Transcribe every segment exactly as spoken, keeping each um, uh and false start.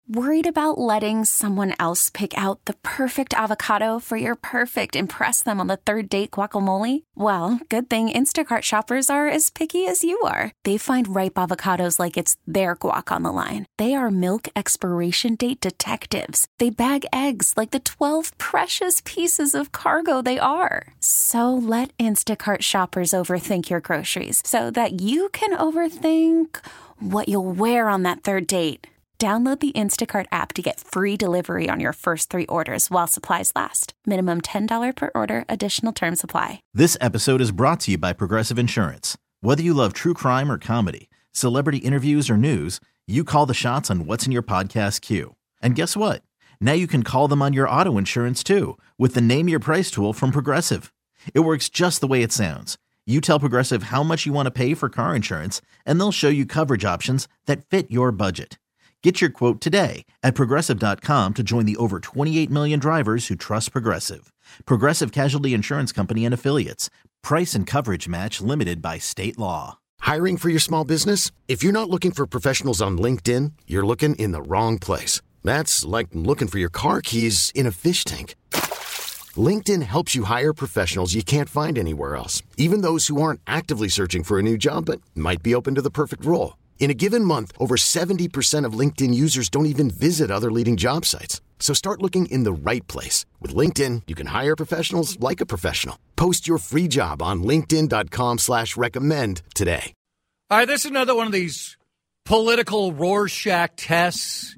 Worried about letting someone else pick out the perfect avocado for your perfect impress them on the third date guacamole? Well, good thing Instacart shoppers are as picky as you are. They find ripe avocados like it's their guac on the line. They are milk expiration date detectives. They bag eggs like the twelve precious pieces of cargo they are. So let Instacart shoppers overthink your groceries so that you can overthink what you'll wear on that third date. Download the Instacart app to get free delivery on your first three orders while supplies last. Minimum ten dollars per order. Additional terms apply. This episode is brought to you by Progressive Insurance. Whether you love true crime or comedy, celebrity interviews or news, you call the shots on what's in your podcast queue. And guess what? Now you can call them on your auto insurance too with the Name Your Price tool from Progressive. It works just the way it sounds. You tell Progressive how much you want to pay for car insurance, and they'll show you coverage options that fit your budget. Get your quote today at Progressive dot com to join the over twenty-eight million drivers who trust Progressive. Progressive Casualty Insurance Company and Affiliates. Price and coverage match limited by state law. Hiring for your small business? If you're not looking for professionals on LinkedIn, you're looking in the wrong place. That's like looking for your car keys in a fish tank. LinkedIn helps you hire professionals you can't find anywhere else, even those who aren't actively searching for a new job but might be open to the perfect role. In a given month, over seventy percent of LinkedIn users don't even visit other leading job sites. So start looking in the right place. With LinkedIn, you can hire professionals like a professional. Post your free job on linkedin dot com slash recommend today. All right, this is another one of these political Rorschach tests.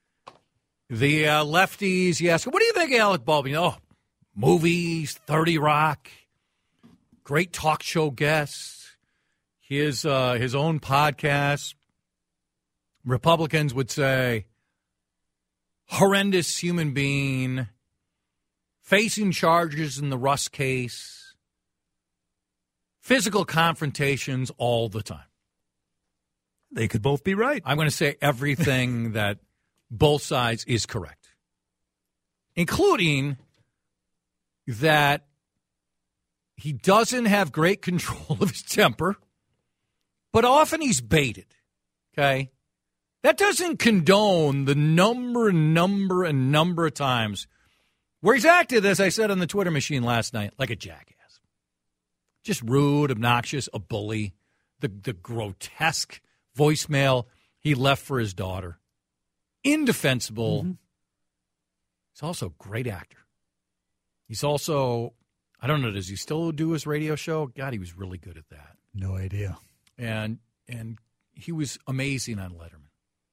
The uh, lefties, you ask, what do you think of Alec Baldwin? Oh, movies, thirty Rock, great talk show guests. His uh, his own podcast. Republicans would say horrendous human being, facing charges in the Russ case, physical confrontations all the time. They could both be right. I'm going to say everything that both sides is correct, including that he doesn't have great control of his temper. But often he's baited, okay? That doesn't condone the number and number and number of times where he's acted, as I said on the Twitter machine last night, like a jackass. Just rude, obnoxious, a bully, the, the grotesque voicemail he left for his daughter. Indefensible. Mm-hmm. He's also a great actor. He's also, I don't know, does he still do his radio show? God, he was really good at that. No idea. And and he was amazing on Letterman.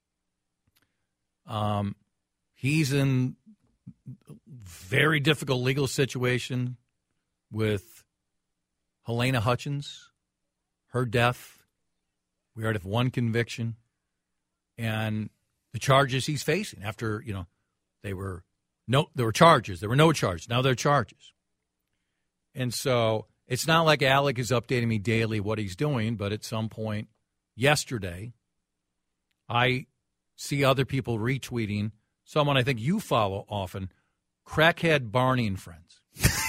Um, he's in a very difficult legal situation with Helena Hutchins, her death. We already have one conviction, and the charges he's facing after, you know, they were no, there were charges, there were no charges. Now there are charges, and so. It's not like Alec is updating me daily what he's doing, but at some point yesterday, I see other people retweeting someone I think you follow often, Crackhead Barney and Friends.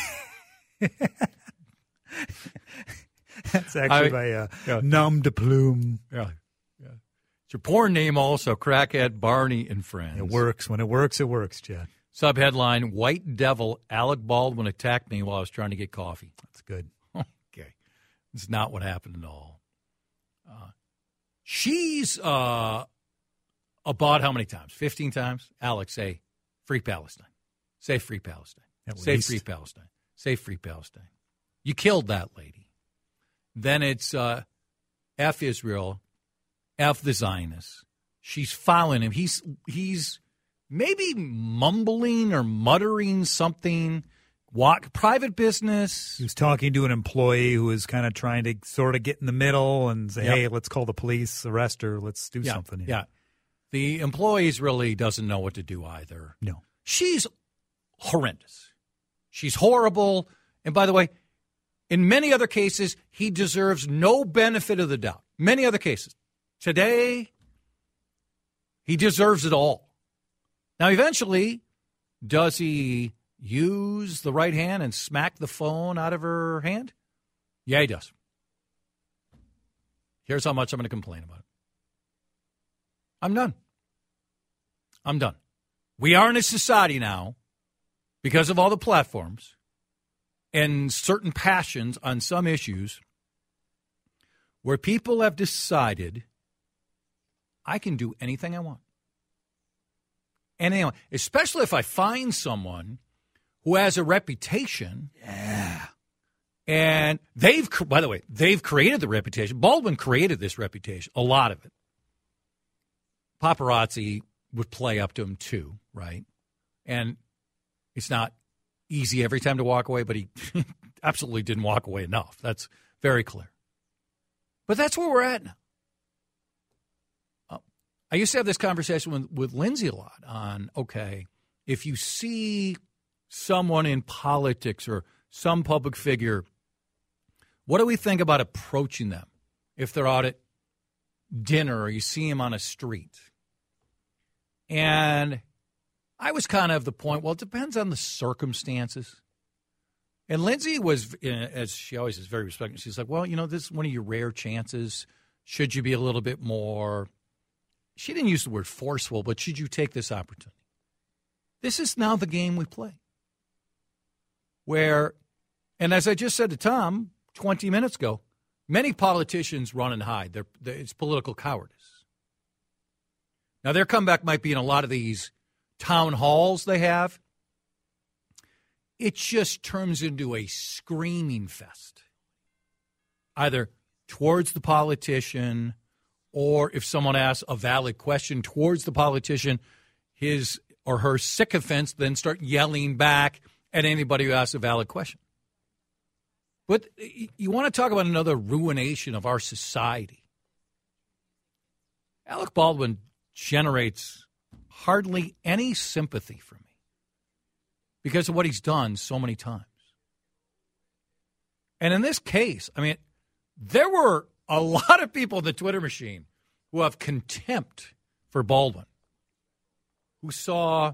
That's actually I, my uh, yeah. nom de plume. Yeah, yeah. It's your porn name also, Crackhead Barney and Friends. It works. When it works, it works, Chad. Subheadline, White Devil, Alec Baldwin attacked me while I was trying to get coffee. That's good. Okay. It's not what happened at all. Uh, she's uh, about how many times? fifteen times? Alex, say, free Palestine. Say free Palestine. At say least. free Palestine. Say free Palestine. You killed that lady. Then it's uh, F Israel, F the Zionists. She's following him. He's he's... maybe mumbling or muttering something. What private business? He was talking to an employee who was kind of trying to sort of get in the middle and say, yep. hey, let's call the police, arrest her, let's do yeah, something here. Yeah. The employees really doesn't know what to do either. No. She's horrendous. She's horrible. And by the way, in many other cases, he deserves no benefit of the doubt. Many other cases. Today, he deserves it all. Now, eventually, does he use the right hand and smack the phone out of her hand? Yeah, he does. Here's how much I'm going to complain about it. I'm done. I'm done. We are in a society now, because of all the platforms and certain passions on some issues, where people have decided I can do anything I want. Anything I want. Especially if I find someone who has a reputation. Yeah. And they've, by the way, they've created the reputation. Baldwin created this reputation, a lot of it. Paparazzi would play up to him too, right? And it's not easy every time to walk away, but he absolutely didn't walk away enough. That's very clear. But that's where we're at now. Uh, I used to have this conversation with, with Lindsay a lot on, okay, if you see someone in politics or some public figure, what do we think about approaching them if they're out at dinner or you see them on a street? And I was kind of the point, well, it depends on the circumstances. And Lindsay was, as she always is, very respectful. She's like, well, you know, this is one of your rare chances. Should you be a little bit more, she didn't use the word forceful, but should you take this opportunity? This is now the game we play. Where, and as I just said to Tom twenty minutes ago, many politicians run and hide. They're, they're, it's political cowardice. Now, their comeback might be in a lot of these town halls they have. It just turns into a screaming fest, either towards the politician or if someone asks a valid question towards the politician, his or her sycophants then start yelling back at anybody who asks a valid question. But you want to talk about another ruination of our society. Alec Baldwin generates hardly any sympathy for me because of what he's done so many times. And in this case, I mean, there were a lot of people in the Twitter machine who have contempt for Baldwin, who saw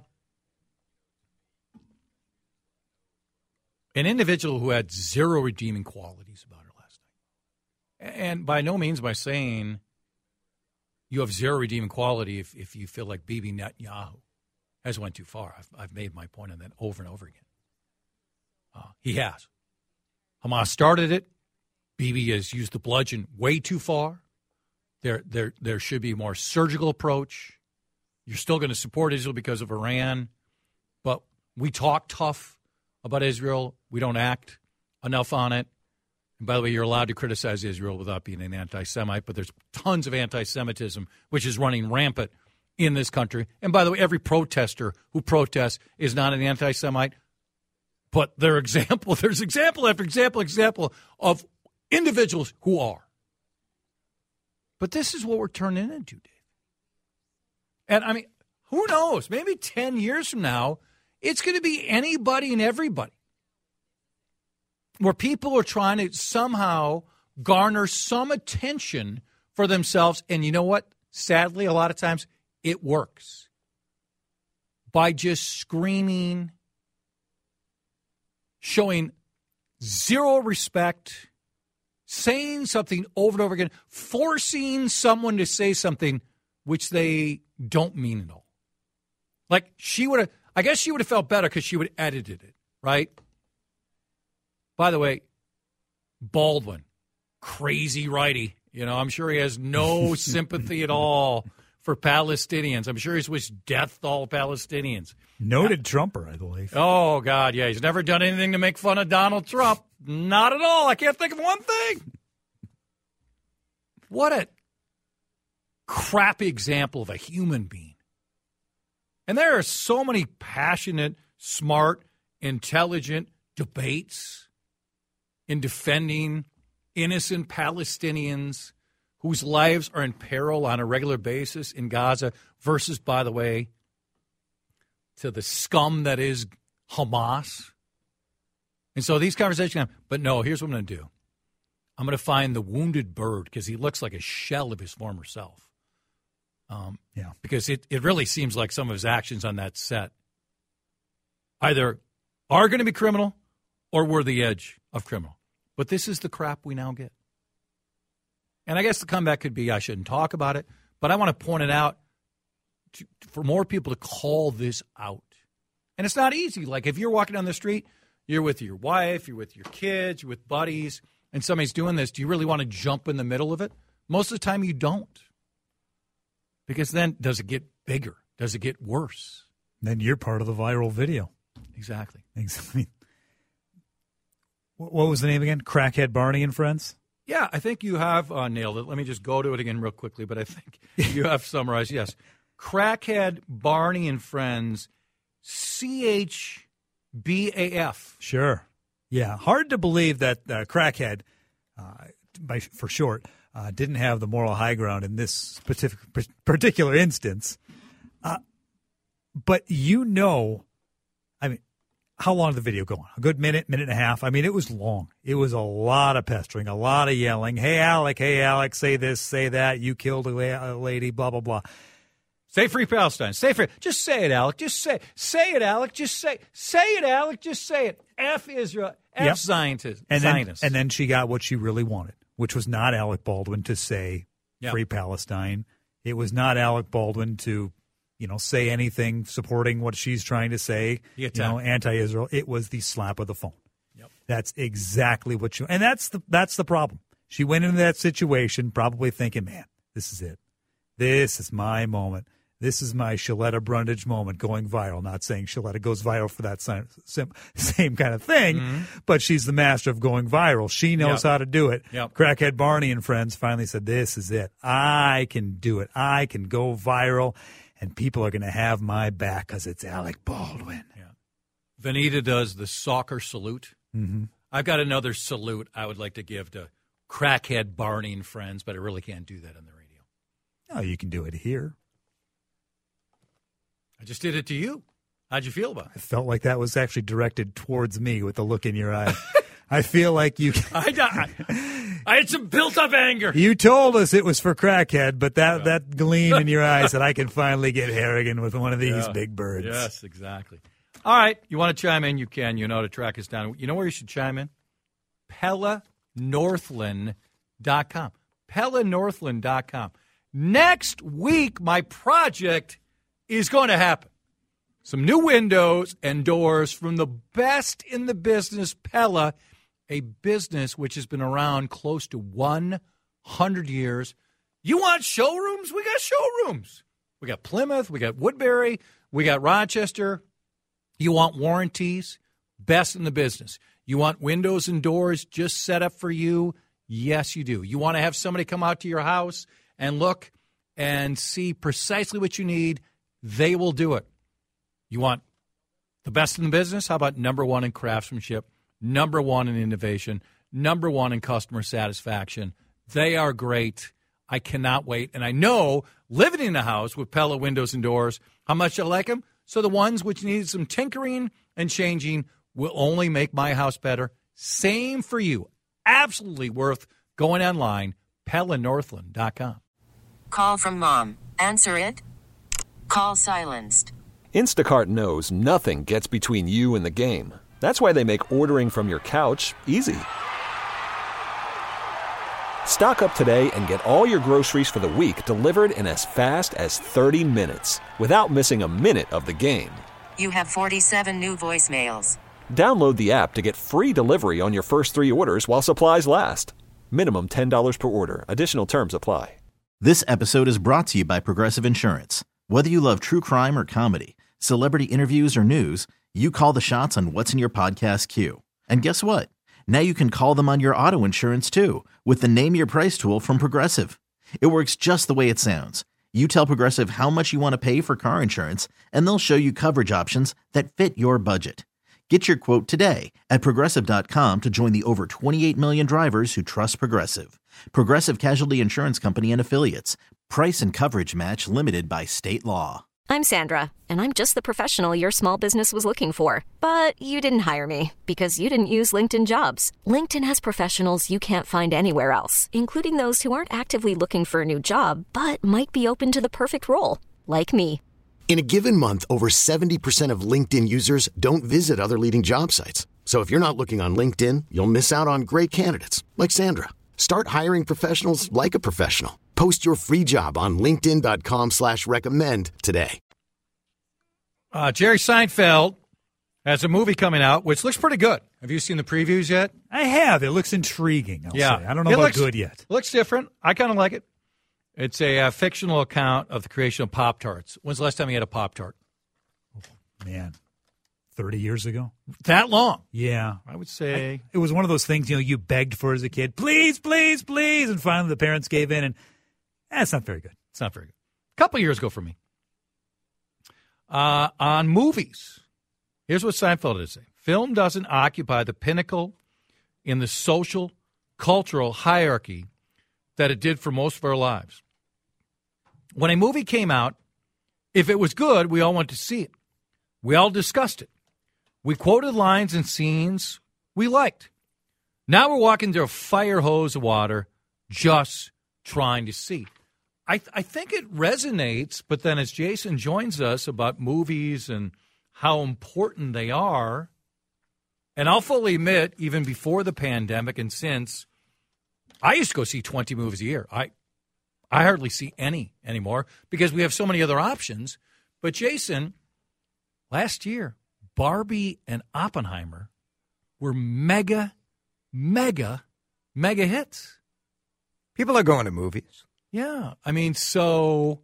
an individual who had zero redeeming qualities about her last night. And by no means by saying you have zero redeeming quality if, if you feel like Bibi Netanyahu has went too far. I've, I've made my point on that over and over again. Uh, he has. Hamas started it. Bibi has used the bludgeon way too far. There, there, there should be a more surgical approach. You're still going to support Israel because of Iran, but we talk tough about Israel. We don't act enough on it. And by the way, you're allowed to criticize Israel without being an anti-Semite, but there's tons of anti-Semitism, which is running rampant in this country. And by the way, every protester who protests is not an anti-Semite, but there are example, there's example after example, example of individuals who are. But this is what we're turning into, Dave. And, I mean, who knows? Maybe ten years from now, it's going to be anybody and everybody, where people are trying to somehow garner some attention for themselves. And you know what? Sadly, a lot of times it works. By just screaming, showing zero respect, saying something over and over again, forcing someone to say something which they don't mean at all. Like she would have, I guess she would have felt better because she would have edited it, right? By the way, Baldwin, crazy righty. You know, I'm sure he has no sympathy at all for Palestinians. I'm sure he's wished death to all Palestinians. Noted yeah. Trumper, I believe. Oh, God, yeah. He's never done anything to make fun of Donald Trump. Not at all. I can't think of one thing. What a crappy example of a human being. And there are so many passionate, smart, intelligent debates in defending innocent Palestinians whose lives are in peril on a regular basis in Gaza versus, by the way, to the scum that is Hamas. And so these conversations, but no, here's what I'm going to do. I'm going to find the wounded bird because he looks like a shell of his former self. Um, yeah. Because it, it really seems like some of his actions on that set either are going to be criminal or were the edge of criminal. But this is the crap we now get. And I guess the comeback could be I shouldn't talk about it, but I want to point it out to, for more people to call this out. And it's not easy. Like if you're walking down the street, you're with your wife, you're with your kids, you're with buddies, and somebody's doing this. Do you really want to jump in the middle of it? Most of the time you don't. Because then does it get bigger? Does it get worse? Then you're part of the viral video. Exactly. Exactly. What was the name again? Crackhead Barney and Friends? Yeah, I think you have uh, nailed it. Let me just go to it again real quickly, but I think you have summarized. Yes. Crackhead Barney and Friends, C H B A F. Sure. Yeah. Hard to believe that uh, Crackhead, uh, by, for short, uh, didn't have the moral high ground in this specific, particular instance. Uh, but you know, I mean, how long did the video go on? A good minute, minute and a half. I mean, it was long. It was a lot of pestering, a lot of yelling. Hey, Alec, hey, Alec, say this, say that. You killed a, la- a lady, blah, blah, blah. Say free Palestine. Say free. Just say it, Alec. Just say Say it, Alec. Just say Say it, Alec. Just say it. F Israel. F yep. Zionists. And Zionists. then, and then she got what she really wanted, which was not Alec Baldwin to say yep. free Palestine. It was not Alec Baldwin to, you know, say anything supporting what she's trying to say, you know, anti-Israel. It was the slap of the phone. Yep. That's exactly what you – and that's the that's the problem. She went into that situation probably thinking, man, this is it. This is my moment. This is my Shaletta Brundage moment going viral. Not saying Shaletta goes viral for that same, same kind of thing, mm-hmm. but she's the master of going viral. She knows yep. how to do it. Yep. Crackhead Barney and Friends finally said, this is it. I can do it. I can go viral. And people are going to have my back because it's Alec Baldwin. Yeah. Vanita does the soccer salute. Mm-hmm. I've got another salute I would like to give to Crackhead Barney and Friends, but I really can't do that on the radio. Oh, you can do it here. I just did it to you. How'd you feel about it? I felt like that was actually directed towards me with the look in your eye. I feel like you. I, I, I had some built-up anger. You told us it was for Crackhead, but that, yeah. that gleam in your eyes that I can finally get Harrigan with one of these yeah. big birds. Yes, exactly. All right, you want to chime in? You can. You know how to track us down. You know where you should chime in? Pella Northland dot com. Pella Northland dot com. Next week, my project is going to happen. Some new windows and doors from the best in the business, Pella, a business which has been around close to one hundred years. You want showrooms? We got showrooms. We got Plymouth. We got Woodbury. We got Rochester. You want warranties? Best in the business. You want windows and doors just set up for you? Yes, you do. You want to have somebody come out to your house and look and see precisely what you need? They will do it. You want the best in the business? How about number one in craftsmanship, number one in innovation, number one in customer satisfaction? They are great. I cannot wait. And I know, living in a house with Pella windows and doors, how much I like them. So the ones which need some tinkering and changing will only make my house better. Same for you. Absolutely worth going online, Pella Northland dot com. Call from mom. Answer it. Call silenced. Instacart knows nothing gets between you and the game. That's why they make ordering from your couch easy. Stock up today and get all your groceries for the week delivered in as fast as thirty minutes without missing a minute of the game. You have forty-seven new voicemails. Download the app to get free delivery on your first three orders while supplies last. Minimum ten dollars per order. Additional terms apply. This episode is brought to you by Progressive Insurance. Whether you love true crime or comedy, celebrity interviews or news, you call the shots on what's in your podcast queue. And guess what? Now you can call them on your auto insurance too with the Name Your Price tool from Progressive. It works just the way it sounds. You tell Progressive how much you want to pay for car insurance, and they'll show you coverage options that fit your budget. Get your quote today at Progressive dot com to join the over twenty-eight million drivers who trust Progressive. Progressive Casualty Insurance Company and Affiliates. Price and coverage match limited by state law. I'm Sandra, and I'm just the professional your small business was looking for. But you didn't hire me because you didn't use LinkedIn Jobs. LinkedIn has professionals you can't find anywhere else, including those who aren't actively looking for a new job, but might be open to the perfect role, like me. In a given month, over seventy percent of LinkedIn users don't visit other leading job sites. So if you're not looking on LinkedIn, you'll miss out on great candidates like Sandra. Start hiring professionals like a professional. Post your free job on linkedin.com slash recommend today. Uh, Jerry Seinfeld has a movie coming out, which looks pretty good. Have you seen the previews yet? I have. It looks intriguing, I'll yeah. say. I don't know it about looks, good yet. Looks different. I kind of like it. It's a uh, fictional account of the creation of Pop-Tarts. When's the last time you had a Pop-Tart? Oh, man. thirty years ago? That long? Yeah. I would say. I, it was one of those things, you know, you begged for as a kid. Please, please, please. And finally the parents gave in, and eh, it's not very good. It's not very good. A couple years ago for me. Uh, on movies, here's what Seinfeld is saying. Film doesn't occupy the pinnacle in the social, cultural hierarchy that it did for most of our lives. When a movie came out, if it was good, we all went to see it. We all discussed it. We quoted lines and scenes we liked. Now we're walking through a fire hose of water just trying to see. I, th- I think it resonates, but then as Jason joins us about movies and how important they are, and I'll fully admit, even before the pandemic and since, I used to go see twenty movies a year. I I hardly see any anymore because we have so many other options. But Jason, last year, Barbie and Oppenheimer were mega, mega, mega hits. People are going to movies. Yeah. I mean, so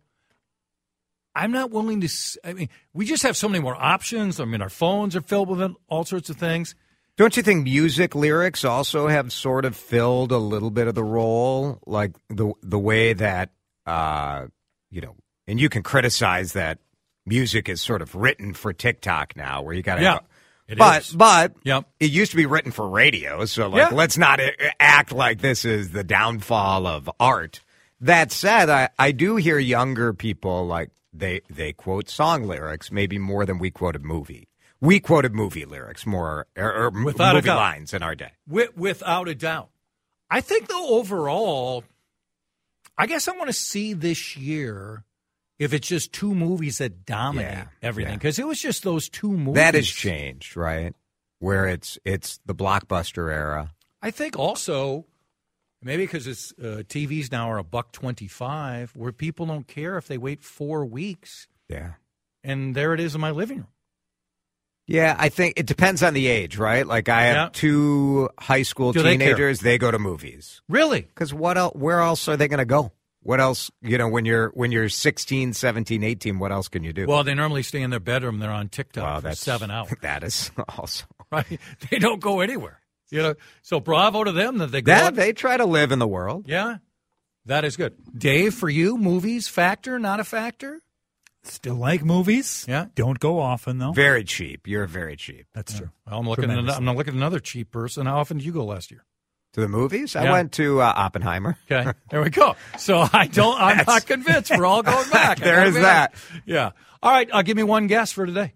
I'm not willing to – I mean, we just have so many more options. I mean, our phones are filled with all sorts of things. Don't you think music lyrics also have sort of filled a little bit of the role? Like the the way that, uh, you know, and you can criticize that music is sort of written for TikTok now where you got to yeah. have It but is. but yep. it used to be written for radio, so like yeah. let's not act like this is the downfall of art. That said, I, I do hear younger people like they they quote song lyrics maybe more than we quoted movie. We quoted movie lyrics more or, or Without movie a doubt. lines in our day. With, without a doubt. I think though overall, I guess I want to see this year if it's just two movies that dominate Yeah, everything, yeah. because it was just those two movies. That has changed, right? Where it's it's the blockbuster era. I think also maybe because it's uh, T Vs now are a buck twenty-five, where people don't care if they wait four weeks. Yeah, and there it is in my living room. Yeah, I think it depends on the age, right? Like I have Yeah. two high school Do they care? teenagers; they, go to movies. Really? Because what else? Where else are they going to go? What else? You know, when you're when you're sixteen, seventeen, eighteen, what else can you do? Well, they normally stay in their bedroom. They're on TikTok Well, for that's- seven hours. That is also Right? They don't go anywhere. You know. So bravo to them that they go. that out- they try to live in the world. Yeah, that is good. Dave, for you, movies factor, not a factor? Still like movies. Yeah. Don't go often, though. Very cheap. You're very cheap. That's true. Well, I'm looking. At, Tremendously. I'm not looking at another cheap person. How often did you go last year? To the movies, I Yeah. went to uh, Oppenheimer. Okay, there we go. So I don't. I'm That's- not convinced. We're all going back. I There gotta is be that. honest. Yeah. All right. Uh, give me one guess for today.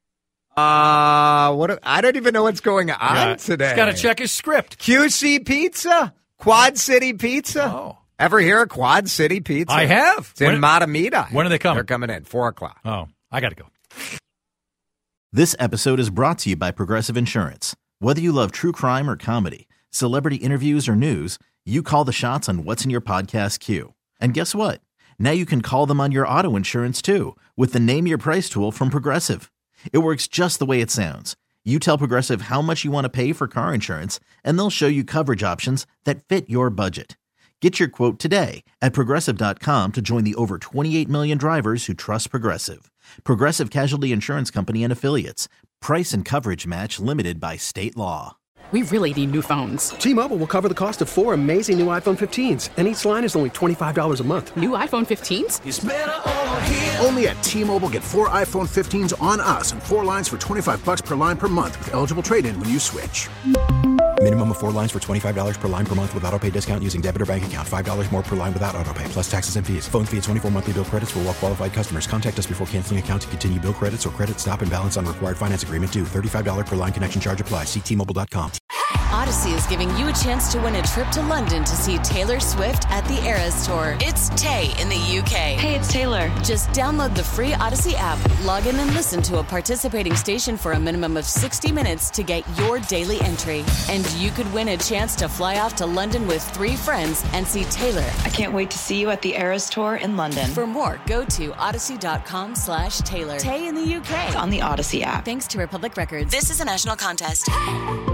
Uh what? I don't even know what's going on Yeah, today. He's got to check his script. Q C Pizza, Quad City Pizza. Oh. Ever hear of Quad City Pizza? I have. It's in When- Matamita. when are they coming? They're coming in four o'clock. Oh, I got to go. This episode is brought to you by Progressive Insurance. Whether you love true crime or comedy, celebrity interviews or news, you call the shots on what's in your podcast queue. And guess what? Now you can call them on your auto insurance too with the Name Your Price tool from Progressive. It works just the way it sounds. You tell Progressive how much you want to pay for car insurance, and they'll show you coverage options that fit your budget. Get your quote today at Progressive dot com to join the over twenty-eight million drivers who trust Progressive. Progressive Casualty Insurance Company and Affiliates. Price and coverage match limited by state law. We really need new phones. T-Mobile will cover the cost of four amazing new iPhone fifteens, and each line is only twenty-five dollars a month. New iPhone fifteens? It's better over here. Only at T-Mobile, get four iPhone fifteens on us and four lines for twenty-five bucks per line per month with eligible trade-in when you switch. Minimum of four lines for twenty-five dollars per line per month with autopay discount using debit or bank account. five dollars more per line without autopay, plus taxes and fees. Phone fee at twenty-four monthly bill credits for well-qualified customers. Contact us before canceling account to continue bill credits or credit stop and balance on required finance agreement due. thirty-five dollars per line connection charge apply. See T Mobile dot com. Odyssey is giving you a chance to win a trip to London to see Taylor Swift at the Eras Tour. It's Tay in the U K. Hey, it's Taylor. Just download the free Odyssey app, log in and listen to a participating station for a minimum of sixty minutes to get your daily entry. And you could win a chance to fly off to London with three friends and see Taylor. I can't wait to see you at the Eras Tour in London. For more, go to odyssey.com slash Taylor. Tay in the U K. It's on the Odyssey app. Thanks to Republic Records. This is a national contest.